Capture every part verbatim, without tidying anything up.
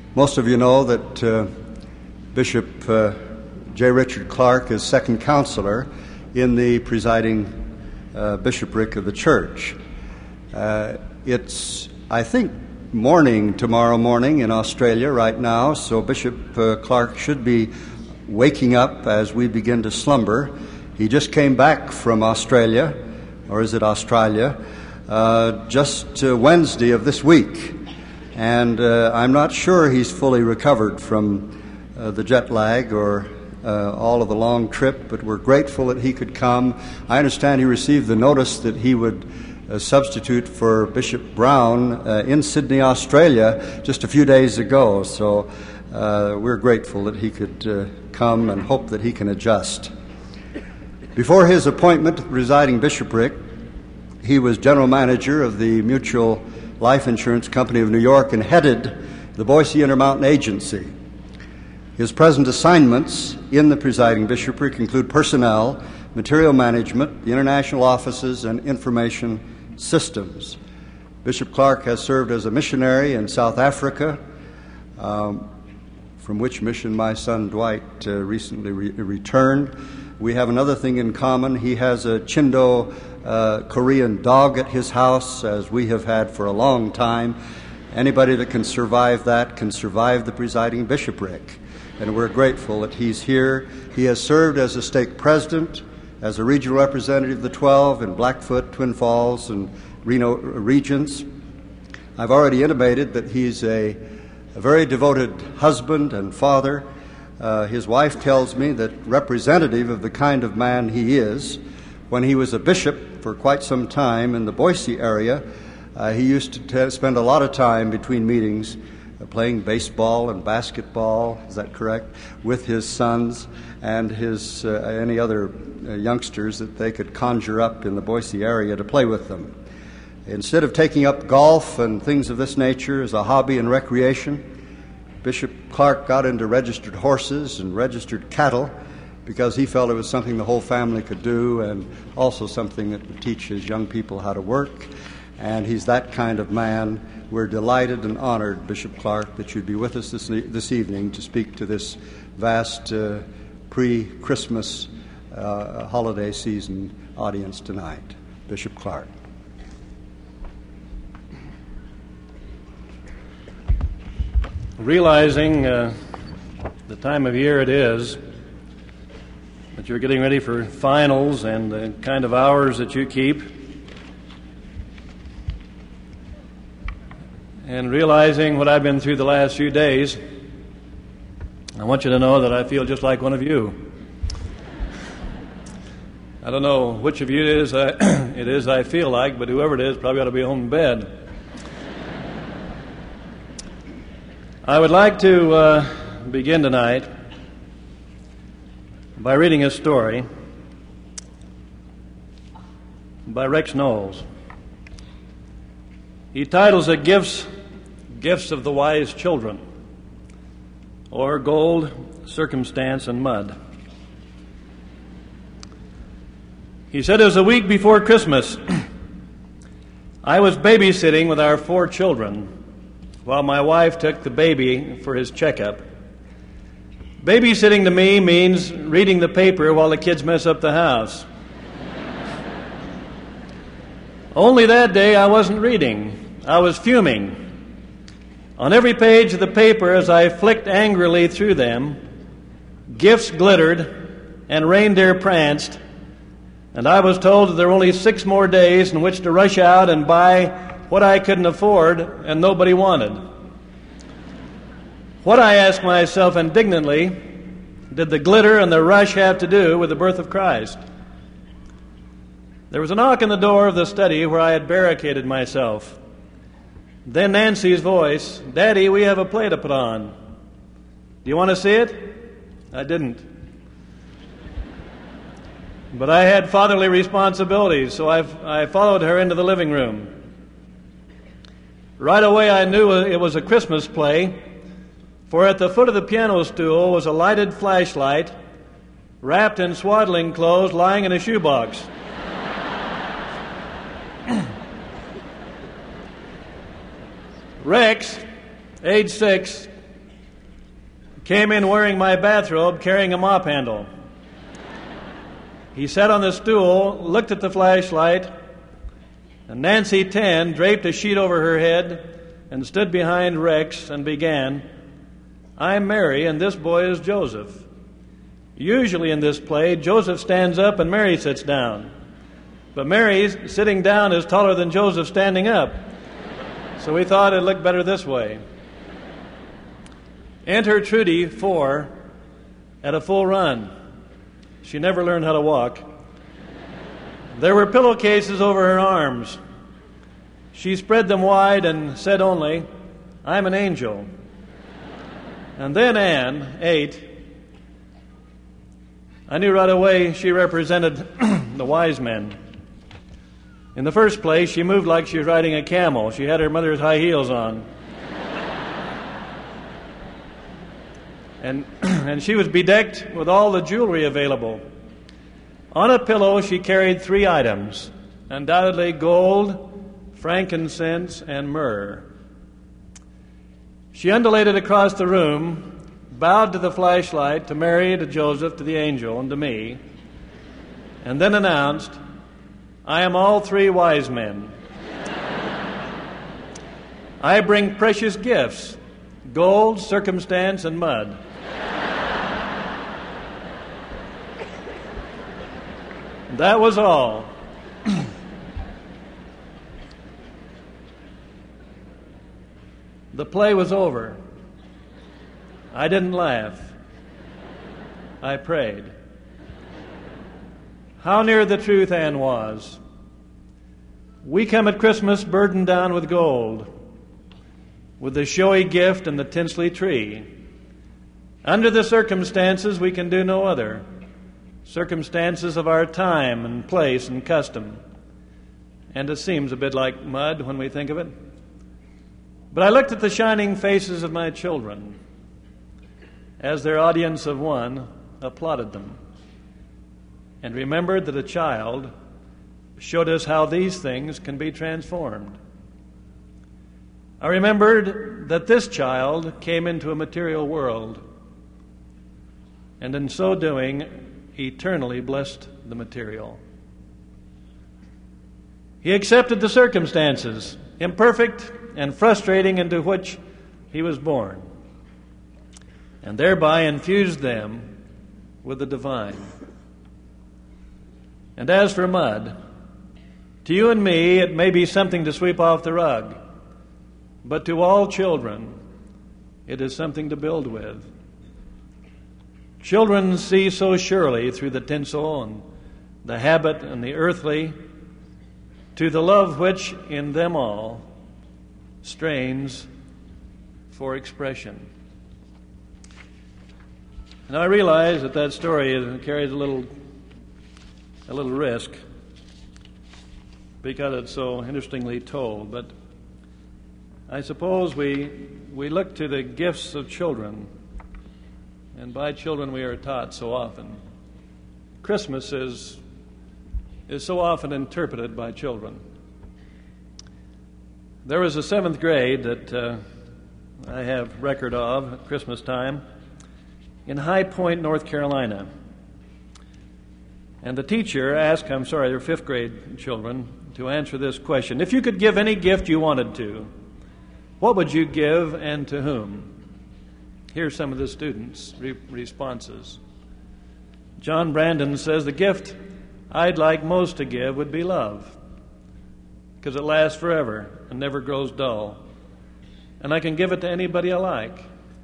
Most of you know that uh, Bishop uh, J. Richard Clark is second counselor in the presiding uh, bishopric of the church. Uh, it's, I think, morning tomorrow morning in Australia right now, so Bishop uh, Clark should be waking up as we begin to slumber. He just came back from Australia, or is it Australia, uh, just uh, Wednesday of this week. And uh, I'm not sure he's fully recovered from uh, the jet lag or uh, all of the long trip, but we're grateful that he could come. I understand he received the notice that he would uh, substitute for Bishop Brown uh, in Sydney, Australia, just a few days ago. So uh, we're grateful that he could uh, come and hope that he can adjust. Before his appointment to the presiding bishopric, he was general manager of the Mutual Life Insurance Company of New York and headed the Boise Intermountain Agency. His present assignments in the presiding bishopric include personnel, material management, the international offices, and information systems. Bishop Clark has served as a missionary in South Africa, um, from which mission my son Dwight uh, recently re- returned. We have another thing in common. He has a Chindo uh, Korean dog at his house, as we have had for a long time. Anybody that can survive that can survive the presiding bishopric. And we're grateful that he's here. He has served as a stake president, as a regional representative of the twelve in Blackfoot, Twin Falls, and Reno regions. I've already intimated that he's a, a very devoted husband and father. Uh, his wife tells me that representative of the kind of man he is, when he was a bishop for quite some time in the Boise area, uh, he used to t- spend a lot of time between meetings uh, playing baseball and basketball, is that correct, with his sons and his uh, any other uh, youngsters that they could conjure up in the Boise area to play with them. Instead of taking up golf and things of this nature as a hobby and recreation, Bishop Clark got into registered horses and registered cattle because he felt it was something the whole family could do and also something that would teach his young people how to work. And he's that kind of man. We're delighted and honored, Bishop Clark, that you'd be with us this, this evening to speak to this vast uh, pre-Christmas uh, holiday season audience tonight. Bishop Clark. Realizing uh, the time of year it is, that you're getting ready for finals and the kind of hours that you keep, and realizing what I've been through the last few days, I want you to know that I feel just like one of you. I don't know which of you it is I, it is I feel like, but whoever it is probably ought to be home in bed. I would like to uh, begin tonight by reading a story by Rex Knowles. He titles it Gifts, Gifts of the Wise Children, or Gold, Circumstance, and Mud. He said it was a week before Christmas. I was babysitting with our four children while my wife took the baby for his checkup. Babysitting to me means reading the paper while the kids mess up the house. Only that day I wasn't reading. I was fuming. On every page of the paper, as I flicked angrily through them, gifts glittered and reindeer pranced, and I was told that there were only six more days in which to rush out and buy what I couldn't afford and nobody wanted. What, I asked myself indignantly, did the glitter and the rush have to do with the birth of Christ? There was a knock on the door of the study where I had barricaded myself. Then Nancy's voice, "Daddy, we have a play to put on. Do you want to see it?" I didn't. But I had fatherly responsibilities, so I, I followed her into the living room. Right away I knew it was a Christmas play, for at the foot of the piano stool was a lighted flashlight wrapped in swaddling clothes lying in a shoebox. Rex, age six, came in wearing my bathrobe, carrying a mop handle. He sat on the stool, looked at the flashlight, and Nancy Ten draped a sheet over her head and stood behind Rex and began, "I'm Mary, and this boy is Joseph." Usually in this play, Joseph stands up and Mary sits down. But Mary's sitting down is taller than Joseph standing up. So we thought it'd look better this way. Enter Trudy, four, at a full run. She never learned how to walk. There were pillowcases over her arms. She spread them wide and said only, "I'm an angel." And then Anne, eight, I knew right away she represented the wise men. In the first place, she moved like she was riding a camel. She had her mother's high heels on. And, and she was bedecked with all the jewelry available. On a pillow, she carried three items, undoubtedly gold, frankincense, and myrrh. She undulated across the room, bowed to the flashlight, to Mary, to Joseph, to the angel, and to me, and then announced, "I am all three wise men. I bring precious gifts, gold, circumstance, and mud." That was all. The play was over. I didn't laugh. I prayed. How near the truth Anne was. We come at Christmas burdened down with gold, with the showy gift and the tinsley tree. Under the circumstances, we can do no other. Circumstances of our time and place and custom. And it seems a bit like mud when we think of it. But I looked at the shining faces of my children as their audience of one applauded them, and remembered that a child showed us how these things can be transformed. I remembered that this child came into a material world, and in so doing, eternally blessed the material. He accepted the circumstances, imperfect and frustrating, into which he was born, and thereby infused them with the divine. And as for mud, to you and me it may be something to sweep off the rug, but to all children it is something to build with. Children see so surely through the tinsel and the habit and the earthly to the love which in them all strains for expression. And I realize that that story carries a little, a little risk because it's so interestingly told. But I suppose we we look to the gifts of children, and by children we are taught so often. Christmas is is so often interpreted by children. There was a seventh grade that uh, I have record of at Christmas time in High Point, North Carolina. And the teacher asked, I'm sorry, they're fifth grade children, to answer this question. If you could give any gift you wanted to, what would you give and to whom? Here's some of the students' re- responses. John Brandon says, the gift I'd like most to give would be love, because it lasts forever and never grows dull. And I can give it to anybody I like.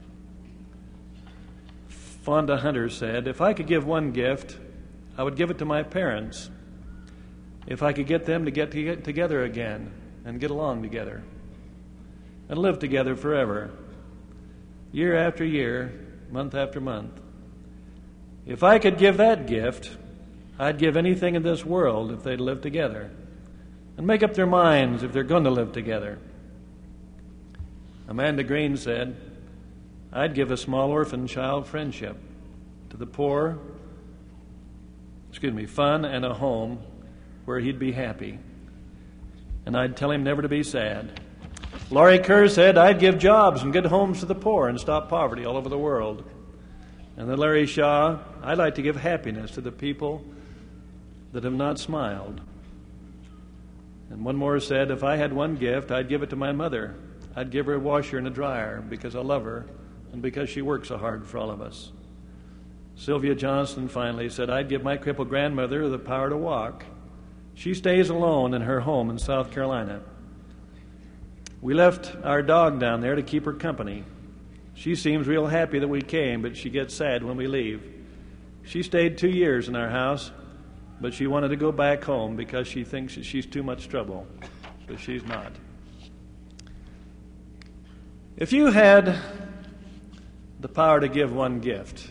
Fonda Hunter said, if I could give one gift, I would give it to my parents. If I could get them to get, to get together again and get along together and live together forever, year after year, month after month. If I could give that gift, I'd give anything in this world if they'd live together and make up their minds if they're going to live together. Amanda Green said, I'd give a small orphan child friendship to the poor, excuse me, fun and a home where he'd be happy. And I'd tell him never to be sad. Laurie Kerr said, I'd give jobs and good homes to the poor and stop poverty all over the world. And then Larry Shaw, I'd like to give happiness to the people that have not smiled. And one more said, if I had one gift, I'd give it to my mother. I'd give her a washer and a dryer because I love her and because she works so hard for all of us. Sylvia Johnson finally said, I'd give my crippled grandmother the power to walk. She stays alone in her home in South Carolina. We left our dog down there to keep her company. She seems real happy that we came, but she gets sad when we leave. She stayed two years in our house, but she wanted to go back home because she thinks that she's too much trouble, but she's not. If you had the power to give one gift,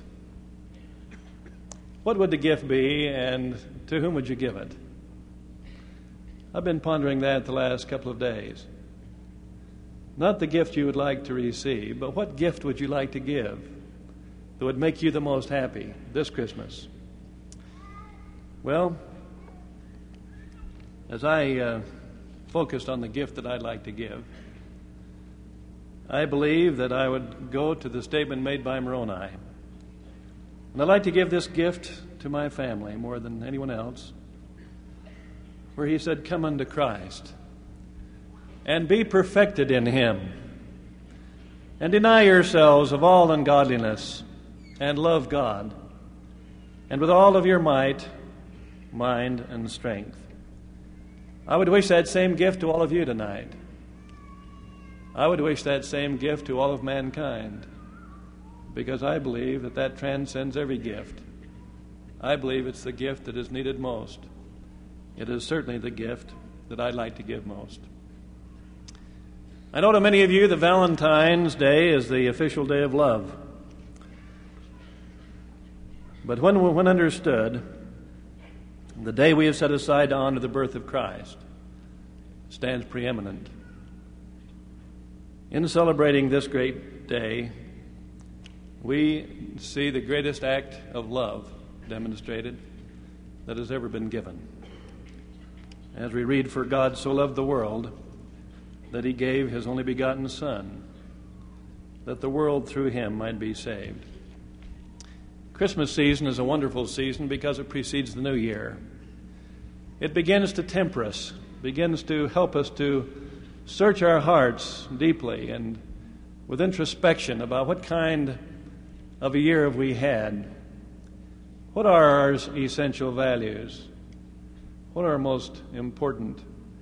what would the gift be, and to whom would you give it? I've been pondering that the last couple of days. Not the gift you would like to receive, but what gift would you like to give that would make you the most happy this Christmas? Well, as I uh, focused on the gift that I'd like to give, I believe that I would go to the statement made by Moroni. And I'd like to give this gift to my family more than anyone else, where he said, come unto Christ and be perfected in him, and deny yourselves of all ungodliness, and love God, and with all of your might, mind, and strength. I would wish that same gift to all of you tonight. I would wish that same gift to all of mankind, because I believe that that transcends every gift. I believe it's the gift that is needed most. It is certainly the gift that I'd like to give most. I know to many of you that Valentine's Day is the official day of love. But when, when understood, the day we have set aside to honor the birth of Christ stands preeminent. In celebrating this great day, we see the greatest act of love demonstrated that has ever been given. As we read, for God so loved the world that he gave his only begotten Son, that the world through him might be saved. Christmas season is a wonderful season because it precedes the new year. It begins to temper us, begins to help us to search our hearts deeply and with introspection about what kind of a year have we had. What are our essential values? What are most important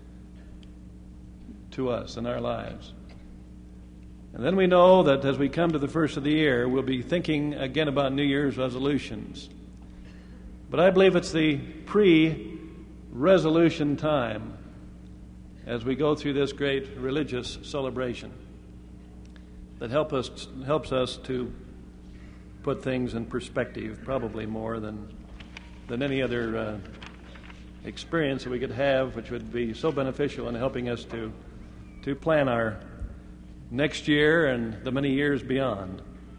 to us in our lives? And then we know that as we come to the first of the year, we'll be thinking again about New Year's resolutions. But I believe it's the pre-resolution time as we go through this great religious celebration that help us, helps us to put things in perspective, probably more than, than any other uh, experience that we could have, which would be so beneficial in helping us to to plan our next year and the many years beyond.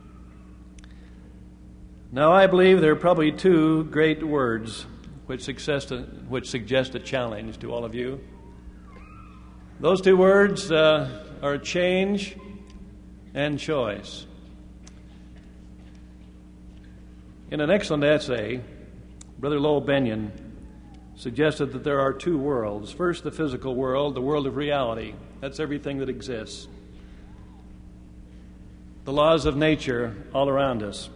Now, I believe there are probably two great words which suggest a, which suggest a challenge to all of you. Those two words uh, are change and choice. In an excellent essay, Brother Lowell Benyon suggested that there are two worlds. First, the physical world, the world of reality. That's everything that exists. The laws of nature all around us.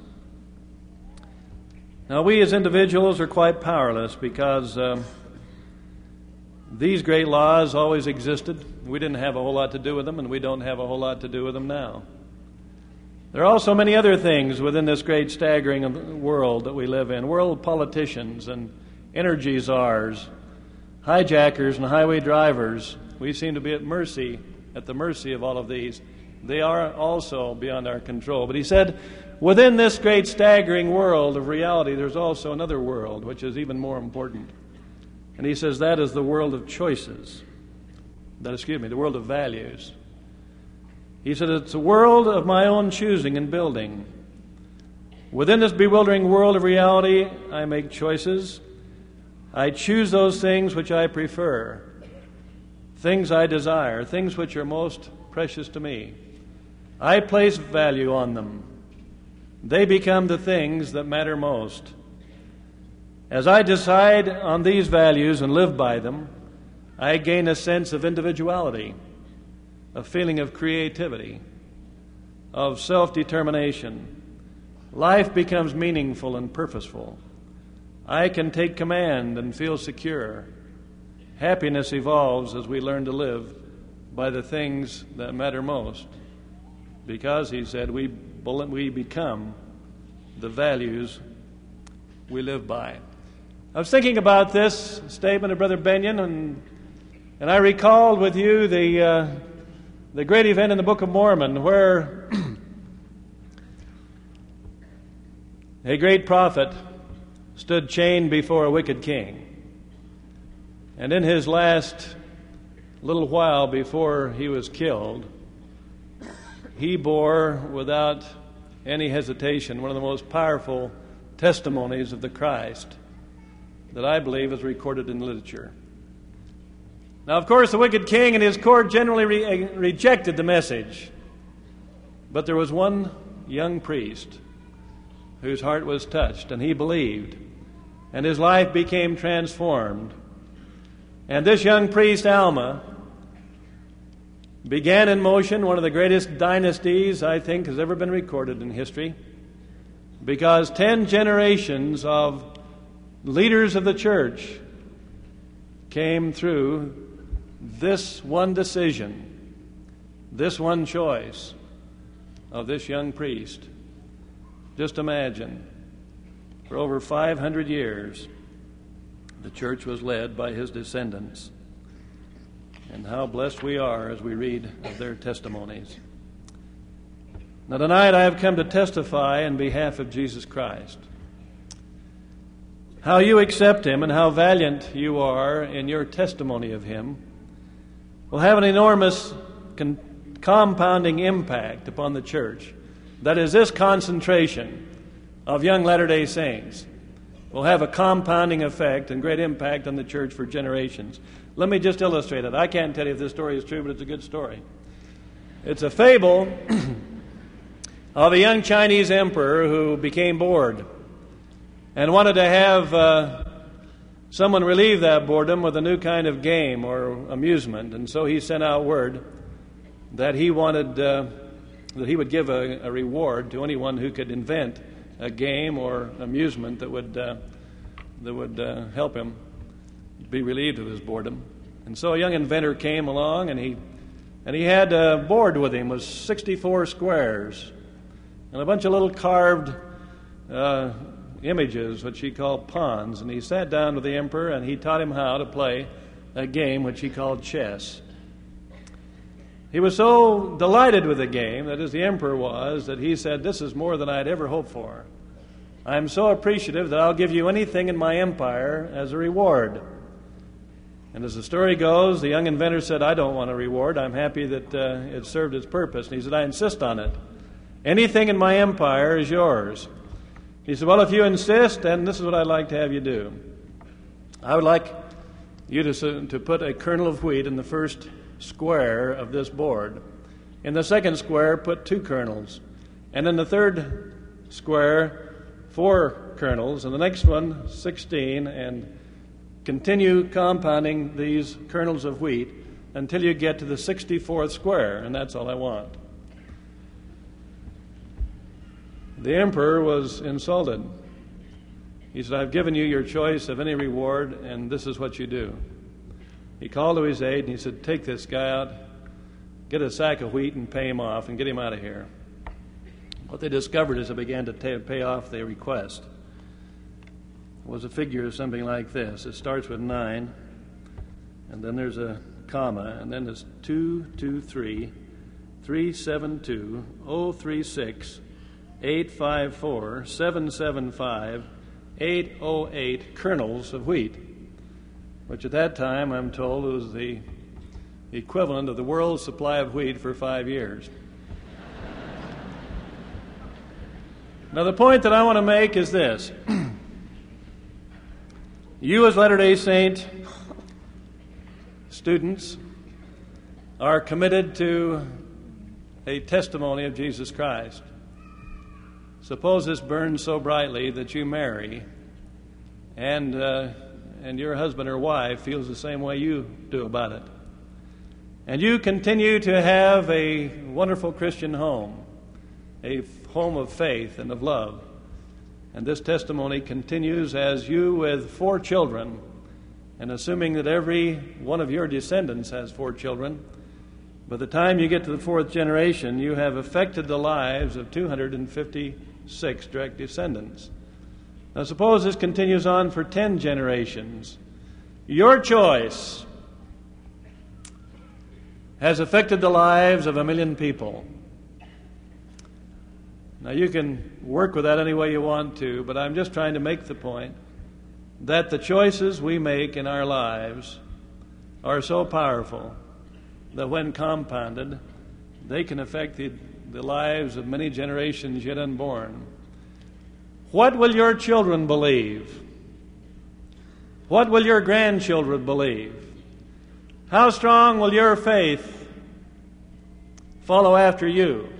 Now, we as individuals are quite powerless because um, these great laws always existed. We didn't have a whole lot to do with them, and we don't have a whole lot to do with them now. There are also many other things within this great staggering world that we live in. World politicians and energy czars, hijackers and highway drivers. We seem to be at mercy, at the mercy of all of these. They are also beyond our control. But he said, within this great staggering world of reality, there's also another world, which is even more important. And he says that is the world of choices. That, excuse me, the world of values. He said it's a world of my own choosing and building. Within this bewildering world of reality, I make choices. I choose those things which I prefer, things I desire, things which are most precious to me. I place value on them. they become the things that matter most. As I decide on these values and live by them, I gain a sense of individuality, a feeling of creativity, of self-determination. Life becomes meaningful and purposeful. I can take command and feel secure. Happiness evolves as we learn to live by the things that matter most. Because, he said, we, we become the values we live by. I was thinking about this statement of Brother Benyon, and, and I recalled with you the, uh, the great event in the Book of Mormon where a great prophet stood chained before a wicked king. And in his last little while before he was killed, he bore without any hesitation one of the most powerful testimonies of the Christ that I believe is recorded in literature. Now, of course, the wicked king and his court generally re- rejected the message. But there was one young priest whose heart was touched, and he believed, and his life became transformed. And this young priest, Alma, began in motion one of the greatest dynasties I think has ever been recorded in history, because ten generations of leaders of the church came through this one decision, this one choice of this young priest. Just imagine, for over five hundred years, the church was led by his descendants. And how blessed we are as we read of their testimonies. Now, tonight I have come to testify in behalf of Jesus Christ. How you accept him and how valiant you are in your testimony of him will have an enormous con- compounding impact upon the church. That is, this concentration of young Latter-day Saints will have a compounding effect and great impact on the church for generations. Let me just illustrate it. I can't tell you if this story is true, but it's a good story. It's a fable of a young Chinese emperor who became bored and wanted to have uh, someone relieve that boredom with a new kind of game or amusement. And so he sent out word that he wanted uh, that he would give a, a reward to anyone who could invent a game or amusement that would uh, that would uh, help him be relieved of his boredom. And so a young inventor came along, and he and he had a board with him with sixty-four squares and a bunch of little carved uh, images, which he called pawns. And he sat down with the emperor, and he taught him how to play a game which he called chess. He was so delighted with the game, that is, the emperor was, that he said, "This is more than I'd ever hoped for. I'm so appreciative that I'll give you anything in my empire as a reward." And as the story goes, the young inventor said, "I don't want a reward. I'm happy that uh, it served its purpose." And he said, "I insist on it. Anything in my empire is yours." He said, "Well, if you insist, then this is what I'd like to have you do. I would like you to, to put a kernel of wheat in the first square of this board. In the second square, put two kernels. And in the third square, four kernels. And the next one, sixteen. And continue compounding these kernels of wheat until you get to the sixty-fourth square. And that's all I want." The emperor was insulted. He said, "I've given you your choice of any reward, and this is what you do." He called to his aide and he said, "Take this guy out, get a sack of wheat and pay him off and get him out of here." What they discovered as they began to t- pay off their request was a figure of something like this. It starts with nine, and then there's a comma, and then there's two, two, three, three, seven, two, oh, three, six, eight, five, four, seven, seven, five, eight, oh, eight kernels of wheat, which at that time, I'm told, was the equivalent of the world's supply of wheat for five years. Now, the point that I want to make is this. You as Latter-day Saint students are committed to a testimony of Jesus Christ. suppose this burns so brightly that you marry, and uh, and your husband or wife feels the same way you do about it. And you continue to have a wonderful Christian home, a home of faith and of love. And this testimony continues as you, with four children, and assuming that every one of your descendants has four children, by the time you get to the fourth generation, you have affected the lives of two hundred fifty-six direct descendants. Now suppose this continues on for ten generations. Your choice has affected the lives of a million people. Now you can work with that any way you want to, but I'm just trying to make the point that the choices we make in our lives are so powerful that when compounded, they can affect the, the lives of many generations yet unborn. What will your children believe? What will your grandchildren believe? How strong will your faith follow after you?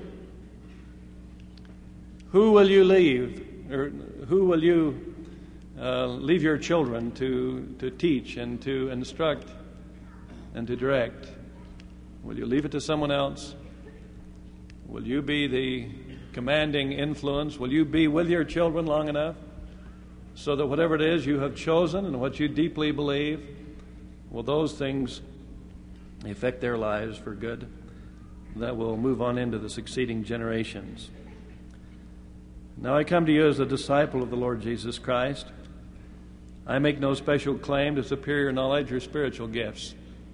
Who will you leave, or who will you uh, leave your children to, to teach and to instruct and to direct? Will you leave it to someone else? Will you be the commanding influence? Will you be with your children long enough so that whatever it is you have chosen and what you deeply believe, will those things affect their lives for good? That will move on into the succeeding generations. Now I come to you as a disciple of the Lord Jesus Christ. I make no special claim to superior knowledge or spiritual gifts.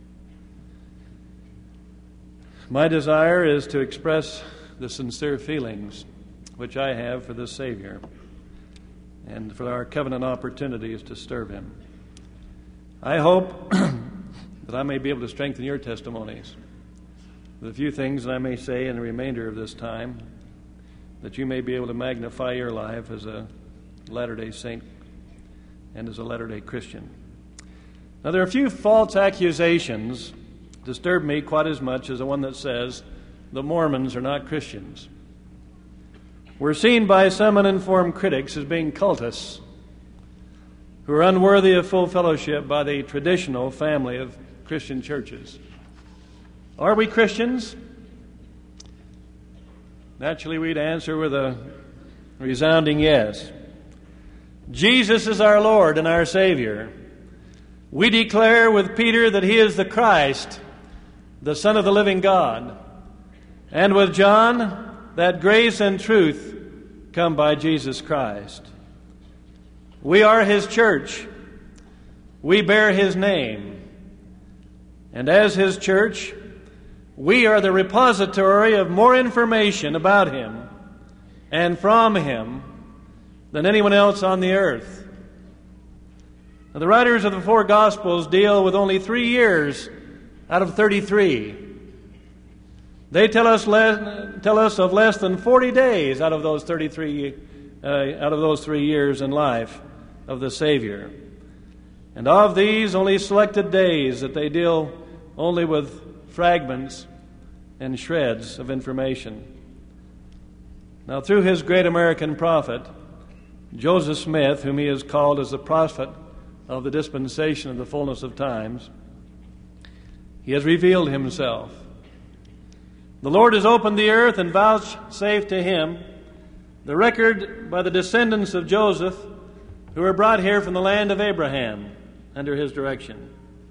My desire is to express the sincere feelings which I have for the Savior and for our covenant opportunities to serve Him. I hope that I may be able to strengthen your testimonies with a few things that I may say in the remainder of this time, that you may be able to magnify your life as a Latter-day Saint and as a Latter-day Christian. Now, there are a few false accusations disturb me quite as much as the one that says the Mormons are not Christians. We're seen by some uninformed critics as being cultists who are unworthy of full fellowship by the traditional family of Christian churches. Are we Christians? Naturally, we'd answer with a resounding yes. Jesus is our Lord and our Savior. We declare with Peter that He is the Christ, the Son of the living God, and with John that grace and truth come by Jesus Christ. We are His church. We bear His name. And as His church, we are the repository of more information about Him and from Him than anyone else on the earth. Now, the writers of the four Gospels deal with only three years out of thirty-three. They tell us less, tell us of less than forty days out of those thirty-three, uh, out of those three years in life of the Savior. And of these, only selected days that they deal only with fragments and shreds of information. Now, through his great American prophet, Joseph Smith, whom he has called as the prophet of the dispensation of the fullness of times, he has revealed himself. The Lord has opened the earth and vouchsafed to him the record by the descendants of Joseph, who were brought here from the land of Abraham under his direction.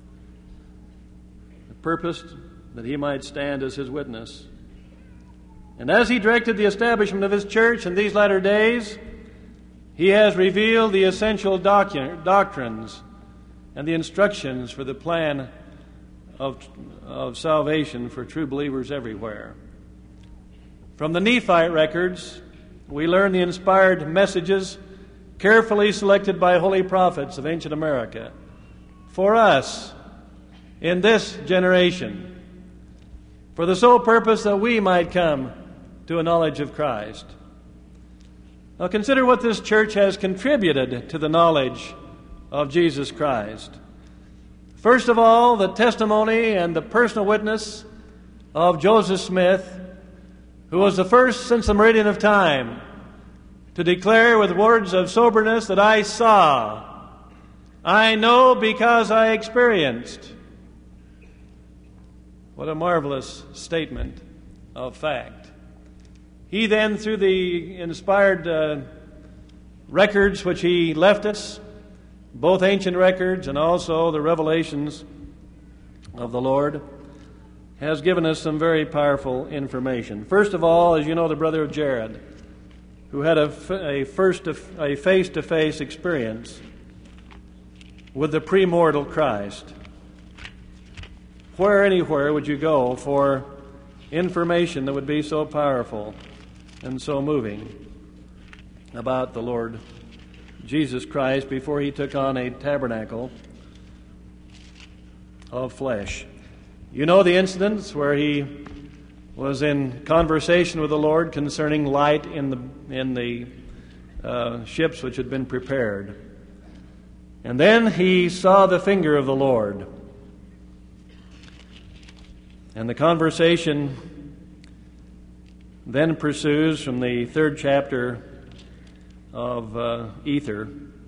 The purpose that he might stand as his witness. And as he directed the establishment of his church in these latter days, he has revealed the essential docu- doctrines and the instructions for the plan of, of salvation for true believers everywhere. From the Nephite records, we learn the inspired messages carefully selected by holy prophets of ancient America for us in this generation, for the sole purpose that we might come to a knowledge of Christ. Now consider what this church has contributed to the knowledge of Jesus Christ. First of all, the testimony and the personal witness of Joseph Smith, who was the first since the meridian of time to declare with words of soberness that I saw. I know because I experienced. What a marvelous statement of fact. He then, through the inspired uh, records which he left us, both ancient records and also the revelations of the Lord, has given us some very powerful information. First of all, as you know, the brother of Jared, who had a, a first a face-to-face experience with the premortal Christ. Where anywhere would you go for information that would be so powerful and so moving about the Lord Jesus Christ before he took on a tabernacle of flesh? You know the incidents where he was in conversation with the Lord concerning light in the in the uh, ships which had been prepared. And then he saw the finger of the Lord. And the conversation then pursues from the third chapter of uh, Ether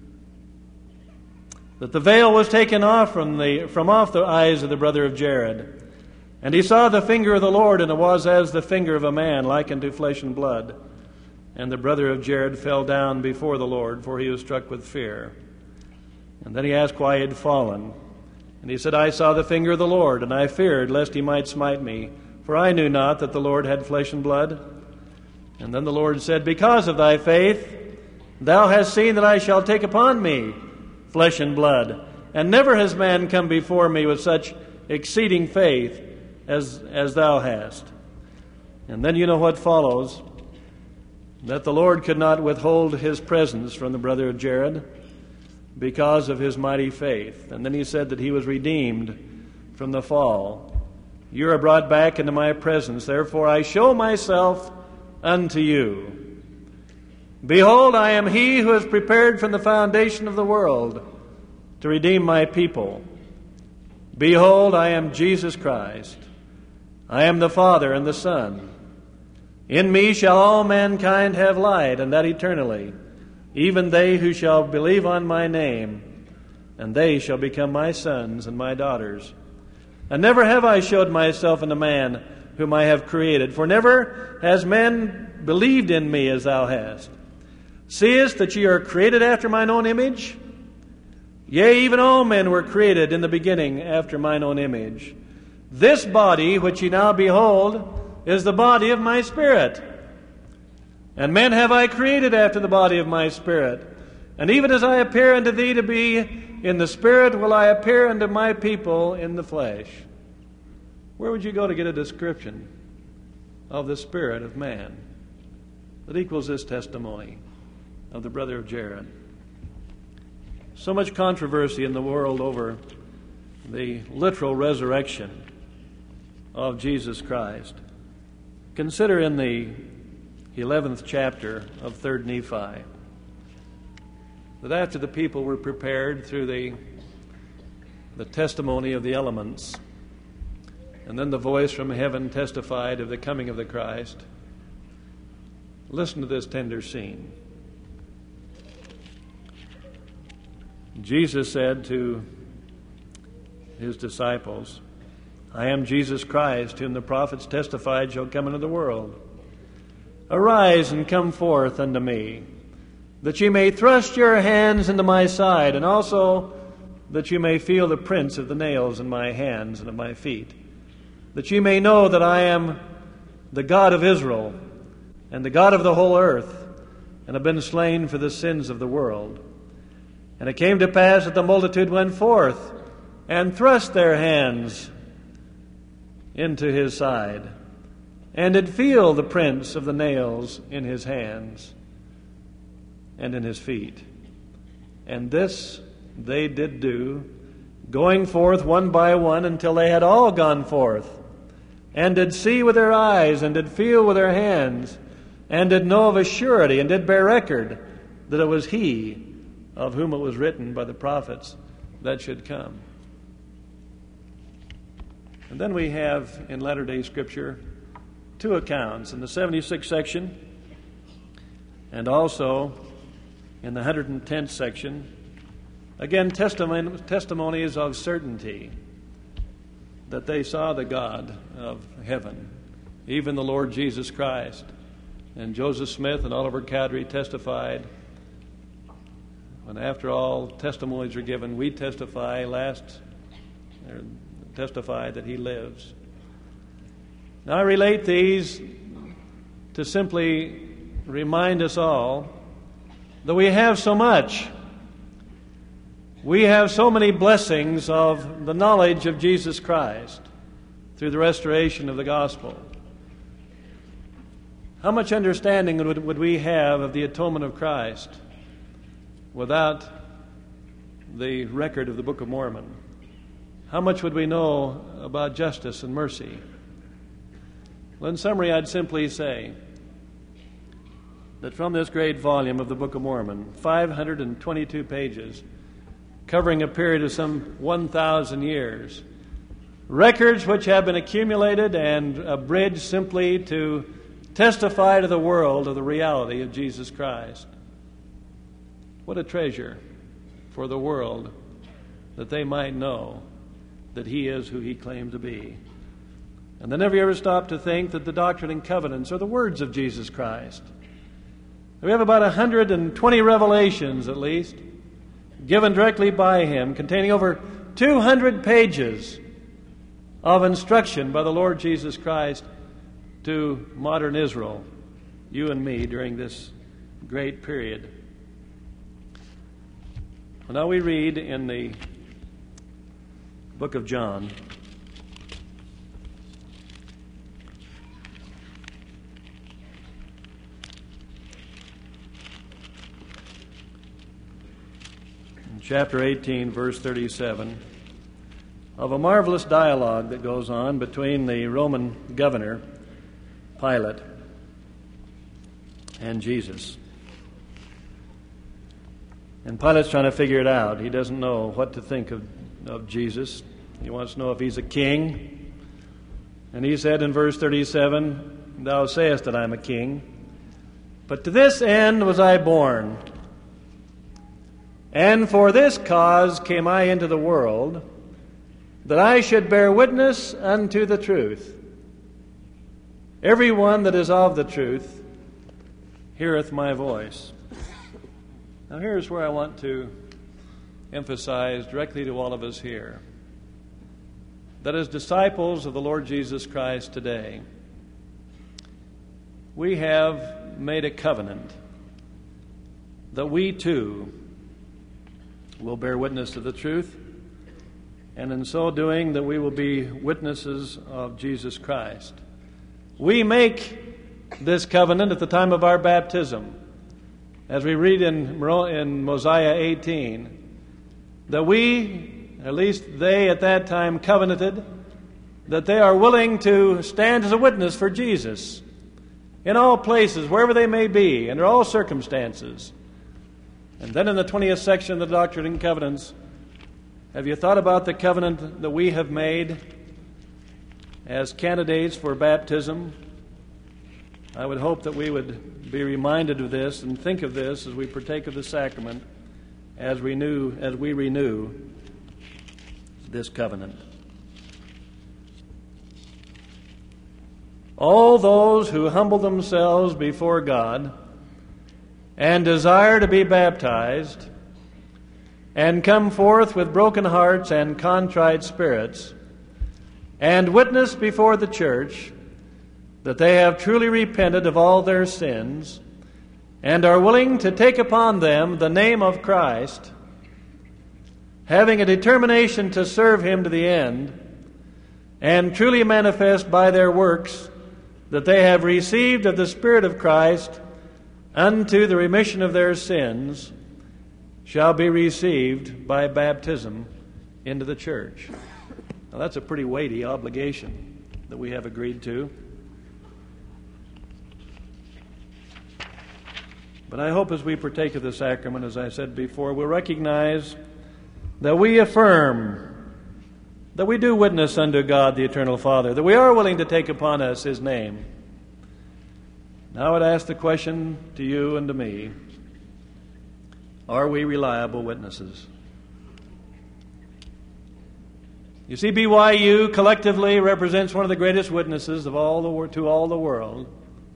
that the veil was taken off from the from off the eyes of the brother of Jared. And he saw the finger of the Lord, and it was as the finger of a man, like unto flesh and blood. And the brother of Jared fell down before the Lord, for he was struck with fear. And then he asked why he had fallen. And he said, I saw the finger of the Lord, and I feared lest he might smite me, for I knew not that the Lord had flesh and blood. And then the Lord said, because of thy faith, thou hast seen that I shall take upon me flesh and blood. And never has man come before me with such exceeding faith as, as thou hast. And then you know what follows, that the Lord could not withhold his presence from the brother of Jared because of his mighty faith. And then he said that he was redeemed from the fall. You are brought back into my presence, therefore I show myself unto you. Behold, I am he who is prepared from the foundation of the world to redeem my people. Behold, I am Jesus Christ. I am the Father and the Son. In me shall all mankind have light, and that eternally, even they who shall believe on my name, and they shall become my sons and my daughters. And never have I showed myself unto man whom I have created, for never has man believed in me as thou hast. Seest that ye are created after mine own image? Yea, even all men were created in the beginning after mine own image. This body which ye now behold is the body of my spirit. And men have I created after the body of my spirit. And even as I appear unto thee to be in the spirit, will I appear unto my people in the flesh. Where would you go to get a description of the spirit of man that equals this testimony of the brother of Jared? So much controversy in the world over the literal resurrection of Jesus Christ. Consider in the eleventh chapter of Third Nephi that after the people were prepared through the, the testimony of the elements, and then the voice from heaven testified of the coming of the Christ, listen to this tender scene. Jesus said to his disciples, I am Jesus Christ, whom the prophets testified shall come into the world. Arise and come forth unto me, that ye may thrust your hands into my side, and also that ye may feel the prints of the nails in my hands and of my feet, that ye may know that I am the God of Israel, and the God of the whole earth, and have been slain for the sins of the world. And it came to pass that the multitude went forth and thrust their hands into his side, and did feel the prints of the nails in his hands and in his feet. And this they did do, going forth one by one until they had all gone forth, and did see with their eyes, and did feel with their hands, and did know of a surety, and did bear record that it was he of whom it was written by the prophets that should come. And then we have in latter-day Scripture two accounts. In the seventy-sixth section And also, in the one hundred tenth section, again, testimony, testimonies of certainty that they saw the God of heaven, even the Lord Jesus Christ. And Joseph Smith and Oliver Cowdery testified, when after all testimonies are given, we testify last, or testify that he lives. Now I relate these to simply remind us all that we have so much. We have so many blessings of the knowledge of Jesus Christ through the restoration of the gospel. How much understanding would, would we have of the atonement of Christ without the record of the Book of Mormon? How much would we know about justice and mercy? Well, in summary, I'd simply say that from this great volume of the Book of Mormon, five hundred twenty-two pages, covering a period of some one thousand years, records which have been accumulated and abridged simply to testify to the world of the reality of Jesus Christ. What a treasure for the world that they might know that he is who he claimed to be. And then never ever stop to think that the Doctrine and Covenants are the words of Jesus Christ. We have about one hundred twenty revelations, at least, given directly by him, containing over two hundred pages of instruction by the Lord Jesus Christ to modern Israel, you and me, during this great period. Well, now we read in the book of John, chapter eighteen, verse thirty-seven, of a marvelous dialogue that goes on between the Roman governor, Pilate, and Jesus. And Pilate's trying to figure it out. He doesn't know what to think of, of Jesus. He wants to know if he's a king. And he said in verse thirty-seven, "Thou sayest that I am a king, but to this end was I born. And for this cause came I into the world, that I should bear witness unto the truth. Every one that is of the truth heareth my voice." Now here's where I want to emphasize directly to all of us here, that as disciples of the Lord Jesus Christ today, we have made a covenant that we too will bear witness to the truth, and in so doing that we will be witnesses of Jesus Christ. We make this covenant at the time of our baptism, as we read in, in Mosiah eighteen, that we, at least they at that time, covenanted that they are willing to stand as a witness for Jesus in all places, wherever they may be, under all circumstances. And then in the twentieth section of the Doctrine and Covenants, have you thought about the covenant that we have made as candidates for baptism? I would hope that we would be reminded of this and think of this as we partake of the sacrament, as we renew, as we renew this covenant. All those who humble themselves before God and desire to be baptized and come forth with broken hearts and contrite spirits and witness before the church that they have truly repented of all their sins and are willing to take upon them the name of Christ, having a determination to serve him to the end, and truly manifest by their works that they have received of the Spirit of Christ unto the remission of their sins, shall be received by baptism into the church. Now that's a pretty weighty obligation that we have agreed to. But I hope as we partake of the sacrament, as I said before, we'll recognize that we affirm that we do witness unto God the Eternal Father, that we are willing to take upon us his name, Now I would ask the question to you and to me, are we reliable witnesses? You see, B Y U collectively represents one of the greatest witnesses of all the to all the world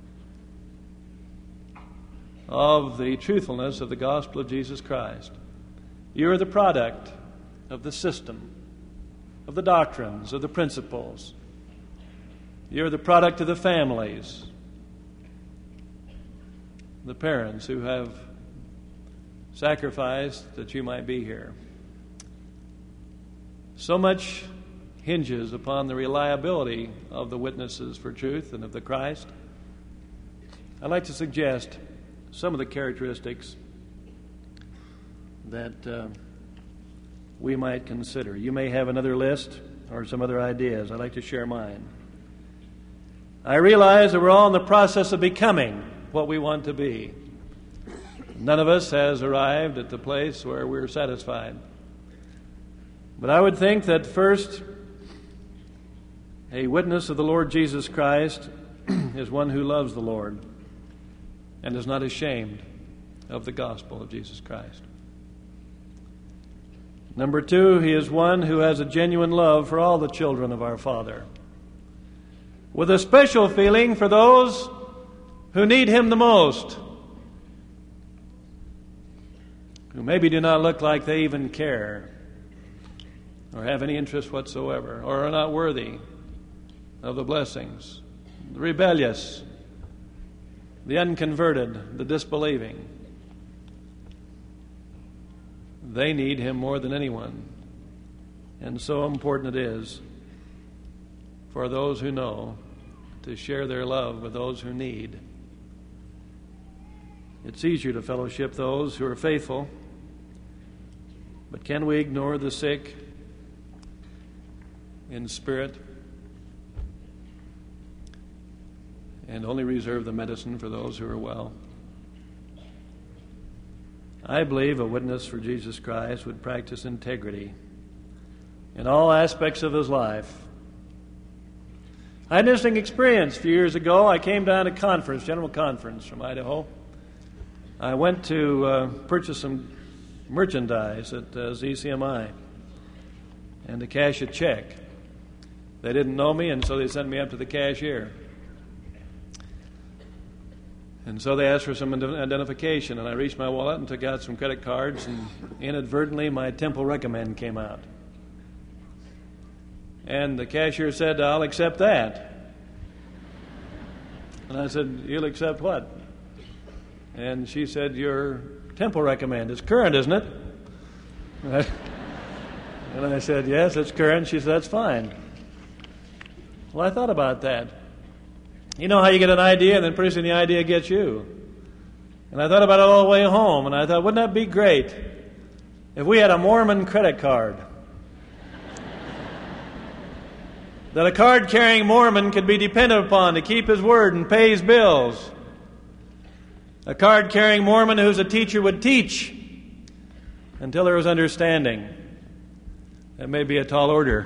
of the truthfulness of the gospel of Jesus Christ. You are the product of the system, of the doctrines, of the principles. You're the product of the families, the parents who have sacrificed that you might be here. So much hinges upon the reliability of the witnesses for truth and of the Christ. I'd like to suggest some of the characteristics that uh, we might consider. You may have another list or some other ideas. I'd like to share mine. I realize that we're all in the process of becoming what we want to be. None of us has arrived at the place where we're satisfied. But I would think that first, a witness of the Lord Jesus Christ is one who loves the Lord and is not ashamed of the gospel of Jesus Christ. Number two, he is one who has a genuine love for all the children of our Father, with a special feeling for those who need him the most, who maybe do not look like they even care or have any interest whatsoever, or are not worthy of the blessings, the rebellious, the unconverted, the disbelieving. They need him more than anyone. And so important it is for those who know to share their love with those who need. It's easier to fellowship those who are faithful, but can we ignore the sick in spirit and only reserve the medicine for those who are well? I believe a witness for Jesus Christ would practice integrity in all aspects of his life. I had an interesting experience a few years ago. I came down to a conference, general conference from Idaho. I went to uh, purchase some merchandise at uh, Z C M I and to cash a check. They didn't know me, and so they sent me up to the cashier. And so they asked for some identification, and I reached my wallet and took out some credit cards, and inadvertently my Temple Recommend came out. And the cashier said, "I'll accept that." And I said, "You'll accept what?" And she said, "Your Temple Recommend. It's current, isn't it?" And I, and I said, "Yes, it's current." She said, "That's fine." Well, I thought about that. You know how you get an idea, and then pretty soon the idea gets you. And I thought about it all the way home, and I thought, wouldn't that be great if we had a Mormon credit card? That a card-carrying Mormon could be depended upon to keep his word and pay his bills. A card-carrying Mormon who's a teacher would teach until there was understanding. That may be a tall order.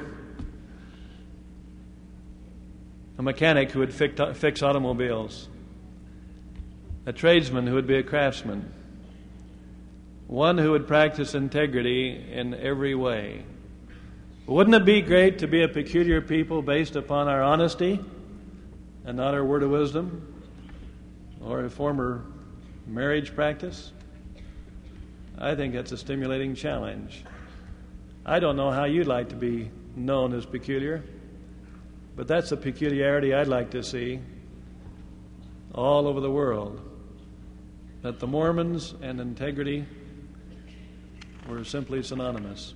A mechanic who would fix automobiles. A tradesman who would be a craftsman. One who would practice integrity in every way. Wouldn't it be great to be a peculiar people based upon our honesty and not our word of wisdom or a former marriage practice? I think that's a stimulating challenge. I don't know how you'd like to be known as peculiar, but that's a peculiarity I'd like to see all over the world, that the Mormons and integrity were simply synonymous.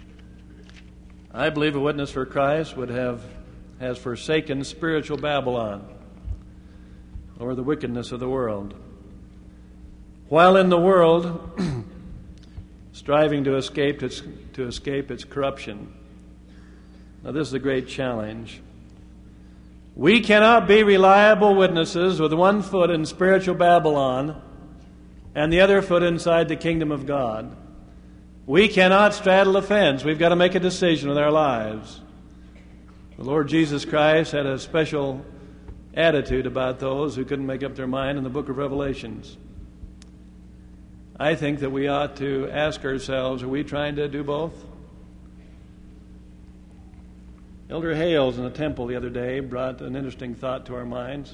I believe a witness for Christ would have has forsaken spiritual Babylon or the wickedness of the world. While in the world, striving to escape its, to escape its corruption. Now this is a great challenge. We cannot be reliable witnesses with one foot in spiritual Babylon and the other foot inside the kingdom of God. We cannot straddle the fence. We've got to make a decision with our lives. The Lord Jesus Christ had a special attitude about those who couldn't make up their mind in the book of Revelations. I think that we ought to ask ourselves, are we trying to do both? Elder Hales in the temple the other day brought an interesting thought to our minds.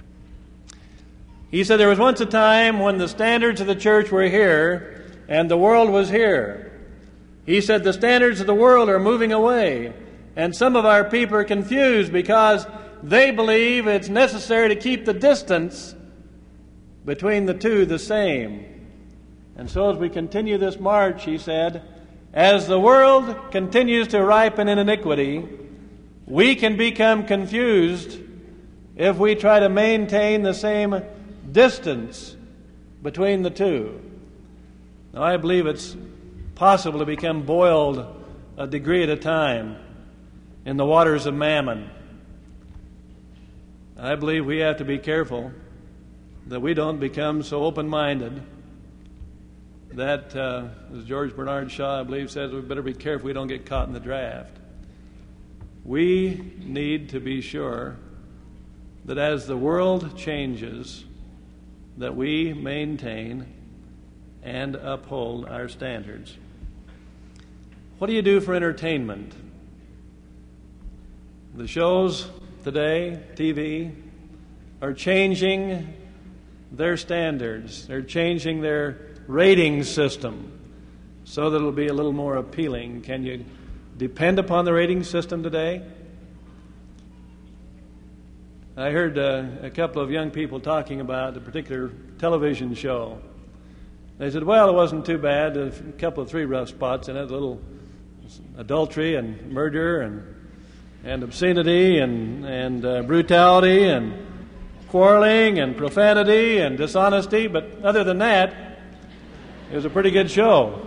He said there was once a time when the standards of the church were here and the world was here. He said the standards of the world are moving away, and some of our people are confused because they believe it's necessary to keep the distance between the two the same. And so as we continue this march, he said, as the world continues to ripen in iniquity, we can become confused if we try to maintain the same distance between the two. Now, I believe it's possible to become boiled a degree at a time in the waters of mammon. I believe we have to be careful that we don't become so open-minded that, uh, as George Bernard Shaw, I believe, says, we better be careful we don't get caught in the draft. We need to be sure that as the world changes, that we maintain and uphold our standards. What do you do for entertainment? The shows today, T V, are changing their standards. They're changing their rating system so that it'll be a little more appealing. Can you depend upon the rating system today? I heard uh, a couple of young people talking about a particular television show. They said, well, it wasn't too bad. A couple of three rough spots in it, a little adultery and murder and and obscenity and, and uh, brutality and quarreling and profanity and dishonesty. But other than that, it was a pretty good show.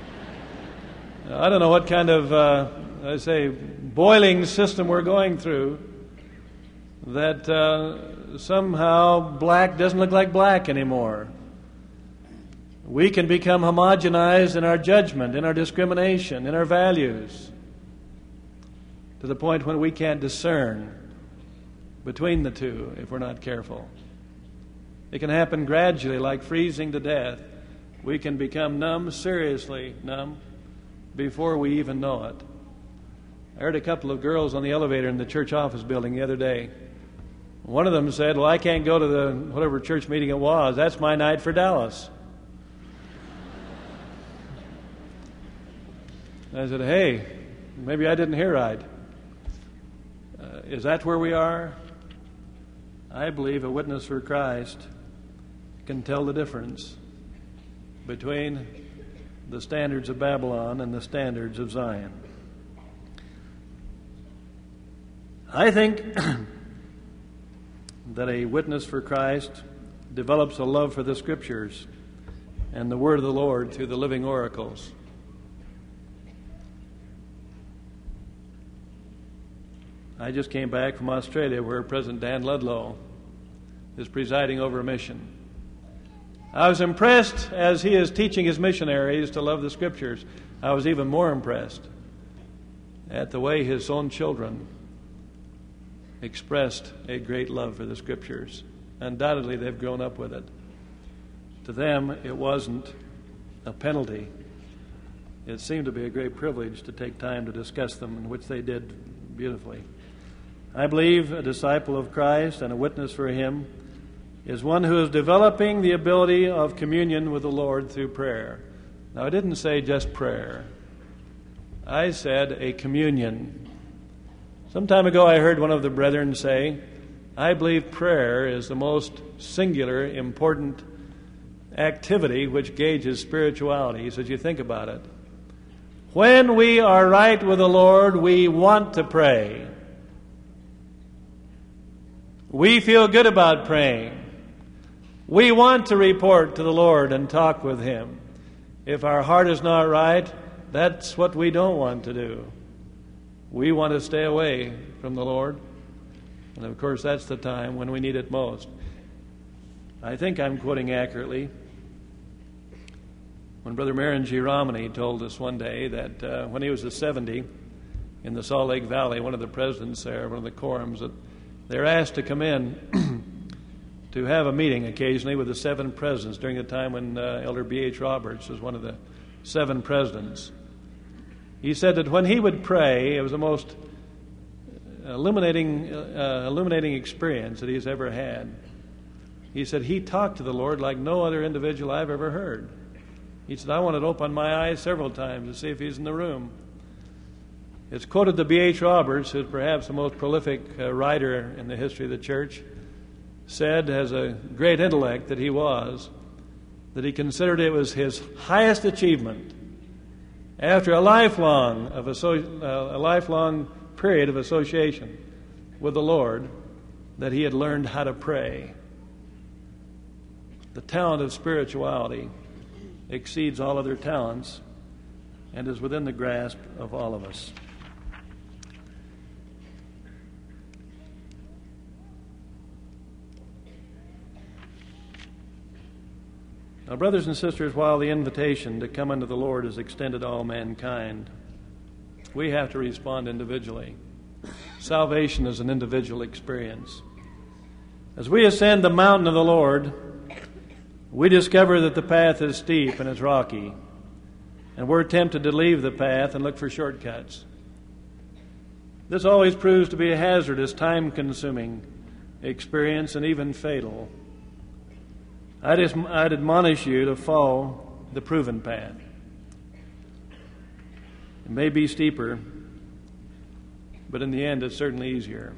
I don't know what kind of, uh, I say, boiling system we're going through that uh, somehow black doesn't look like black anymore. We can become homogenized in our judgment, in our discrimination, in our values, to the point when we can't discern between the two if we're not careful. It can happen gradually, like freezing to death. We can become numb, seriously numb, before we even know it. I heard a couple of girls on the elevator in the church office building the other day. One of them said, well, I can't go to the whatever church meeting it was. That's my night for Dallas. I said, hey, maybe I didn't hear right. Uh, is that where we are? I believe a witness for Christ can tell the difference between the standards of Babylon and the standards of Zion. I think that a witness for Christ develops a love for the Scriptures and the Word of the Lord through the living oracles. I just came back from Australia where President Dan Ludlow is presiding over a mission. I was impressed as he is teaching his missionaries to love the Scriptures. I was even more impressed at the way his own children expressed a great love for the Scriptures. Undoubtedly, they've grown up with it. To them, it wasn't a penalty. It seemed to be a great privilege to take time to discuss them, in which they did beautifully. I believe a disciple of Christ and a witness for Him is one who is developing the ability of communion with the Lord through prayer. Now, I didn't say just prayer. I said a communion. Some time ago, I heard one of the brethren say, I believe prayer is the most singular, important activity which gauges spirituality. He says, you think about it. When we are right with the Lord, we want to pray. We feel good about praying. We want to report to the Lord and talk with Him. If our heart is not right, that's what we don't want to do. We want to stay away from the Lord. And of course, that's the time when we need it most. I think I'm quoting accurately when Brother Marin G. Romney told us one day that uh, when he was a seventy in the Salt Lake Valley, one of the presidents there, one of the quorums, that they're asked to come in to have a meeting occasionally with the seven presidents during the time when uh, Elder B H Roberts was one of the seven presidents. He said that when he would pray, it was the most illuminating, uh, illuminating experience that he's ever had. He said he talked to the Lord like no other individual I've ever heard. He said, I wanted to open my eyes several times to see if he's in the room. It's quoted that B H Roberts, who's perhaps the most prolific uh, writer in the history of the church, said, as a great intellect that he was, that he considered it was his highest achievement after a lifelong of asso- uh, a lifelong period of association with the Lord, that he had learned how to pray. The talent of spirituality exceeds all other talents and is within the grasp of all of us. Now, brothers and sisters, while the invitation to come unto the Lord is extended to all mankind, we have to respond individually. Salvation is an individual experience. As we ascend the mountain of the Lord, we discover that the path is steep and it's rocky, and we're tempted to leave the path and look for shortcuts. This always proves to be a hazardous, time-consuming experience and even fatal. I'd, I'd admonish you to follow the proven path. It may be steeper, but in the end it's certainly easier.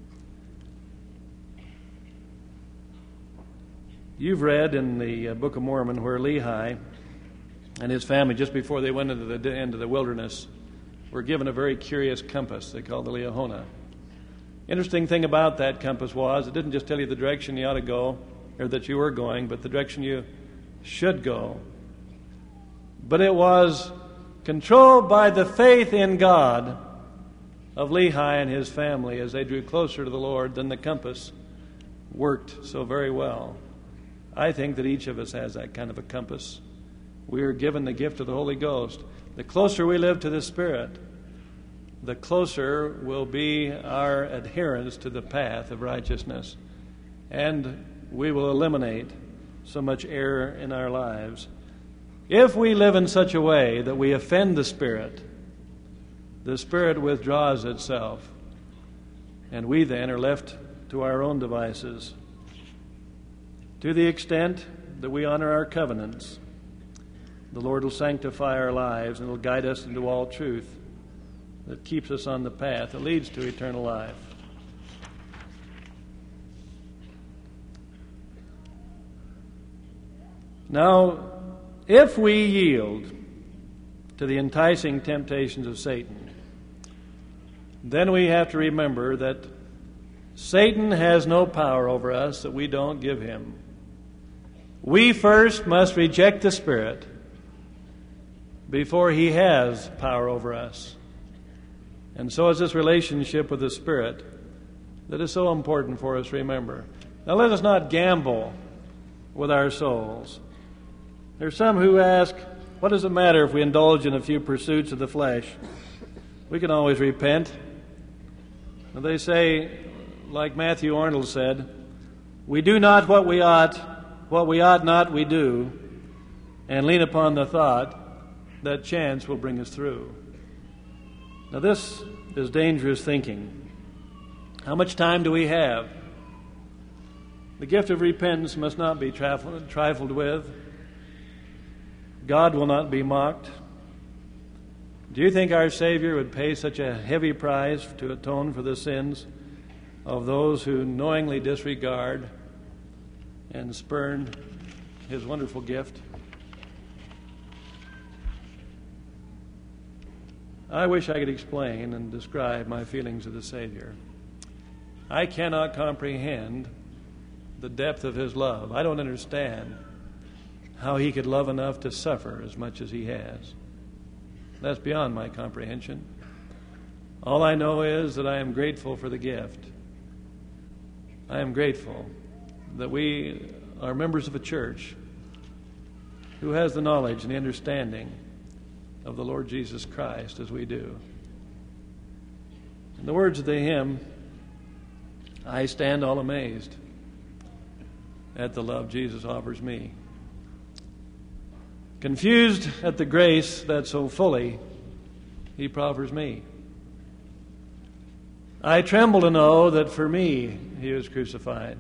You've read in the Book of Mormon where Lehi and his family, just before they went into the end of the wilderness, were given a very curious compass they called the Liahona. Interesting thing about that compass was it didn't just tell you the direction you ought to go, or that you were going, but the direction you should go. But it was controlled by the faith in God of Lehi and his family as they drew closer to the Lord. Then the compass worked so very well. I think that each of us has that kind of a compass. We are given the gift of the Holy Ghost. The closer we live to the Spirit, the closer will be our adherence to the path of righteousness. And we will eliminate so much error in our lives. If we live in such a way that we offend the Spirit, the Spirit withdraws itself, and we then are left to our own devices. To the extent that we honor our covenants, the Lord will sanctify our lives and will guide us into all truth that keeps us on the path that leads to eternal life. Now, if we yield to the enticing temptations of Satan, then we have to remember that Satan has no power over us that we don't give him. We first must reject the Spirit before he has power over us. And so is this relationship with the Spirit that is so important for us to remember. Now, let us not gamble with our souls. There are some who ask, what does it matter if we indulge in a few pursuits of the flesh? We can always repent. And they say, like Matthew Arnold said, we do not what we ought, what we ought not we do, and lean upon the thought that chance will bring us through. Now this is dangerous thinking. How much time do we have? The gift of repentance must not be trifled, trifled with. God will not be mocked. Do you think our Savior would pay such a heavy price to atone for the sins of those who knowingly disregard and spurn his wonderful gift? I wish I could explain and describe my feelings of the Savior. I cannot comprehend the depth of his love. I don't understand how he could love enough to suffer as much as he has. That's beyond my comprehension. All I know is that I am grateful for the gift. I am grateful that we are members of a church who has the knowledge and the understanding of the Lord Jesus Christ as we do. In the words of the hymn, I stand all amazed at the love Jesus offers me, confused at the grace that so fully he proffers me. I tremble to know that for me he was crucified,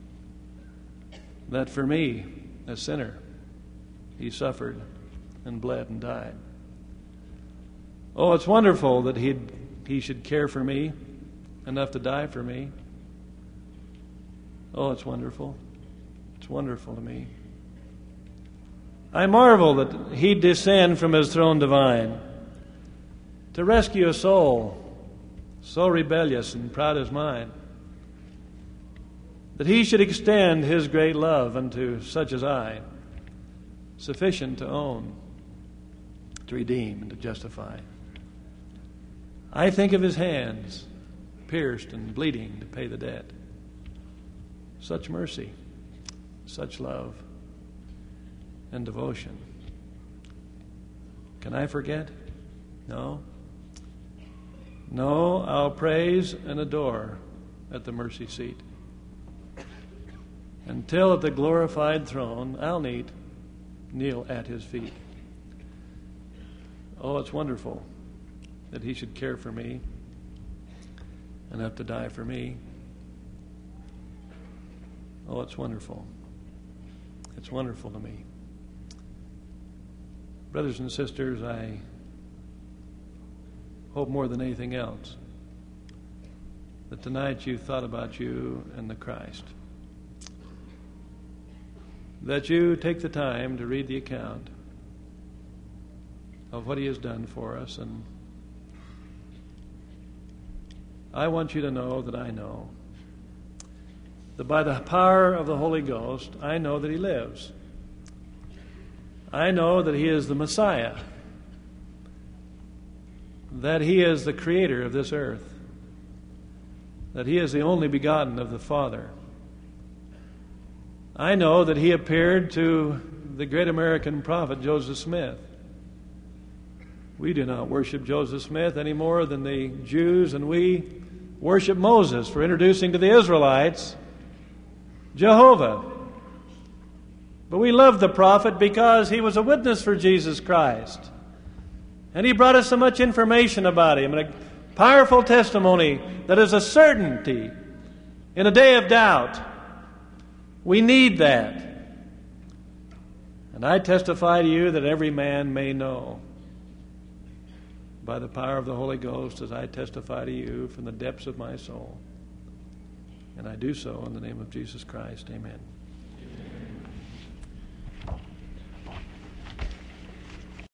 that for me, a sinner, he suffered and bled and died. Oh, it's wonderful that he'd, he should care for me enough to die for me. Oh, it's wonderful. It's wonderful to me. I marvel that he'd descend from his throne divine to rescue a soul so rebellious and proud as mine, that he should extend his great love unto such as I, sufficient to own, to redeem, and to justify. I think of his hands, pierced and bleeding to pay the debt. Such mercy, such love, and devotion. Can I forget? No. No, I'll praise and adore at the mercy seat, until at the glorified throne I'll need, kneel at his feet. Oh, it's wonderful that he should care for me enough to die for me. Oh, it's wonderful. It's wonderful to me. Brothers and sisters, I hope more than anything else that tonight you thought about you and the Christ. That you take the time to read the account of what he has done for us. And I want you to know that I know that by the power of the Holy Ghost, I know that he lives. I know that he is the Messiah, that he is the creator of this earth, that he is the only begotten of the Father. I know that he appeared to the great American prophet Joseph Smith. We do not worship Joseph Smith any more than the Jews, and we worship Moses for introducing to the Israelites Jehovah. But we love the prophet because he was a witness for Jesus Christ. And he brought us so much information about him, and a powerful testimony that is a certainty in a day of doubt. We need that. And I testify to you that every man may know by the power of the Holy Ghost, as I testify to you from the depths of my soul. And I do so in the name of Jesus Christ. Amen.